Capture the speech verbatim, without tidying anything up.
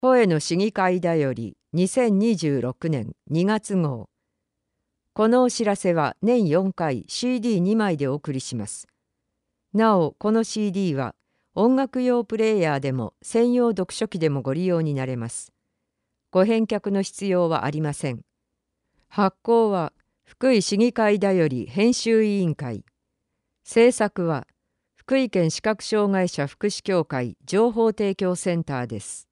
声の市議会だよりにせんにじゅうろくねんにがつ号。このお知らせは年よんかい シーディーに 枚でお送りします。なお、この シーディー は音楽用プレイヤーでも専用読書機でもご利用になれます。ご返却の必要はありません。発行は福井市議会だより編集委員会。制作は福井県視覚障害者福祉協会情報提供センターです。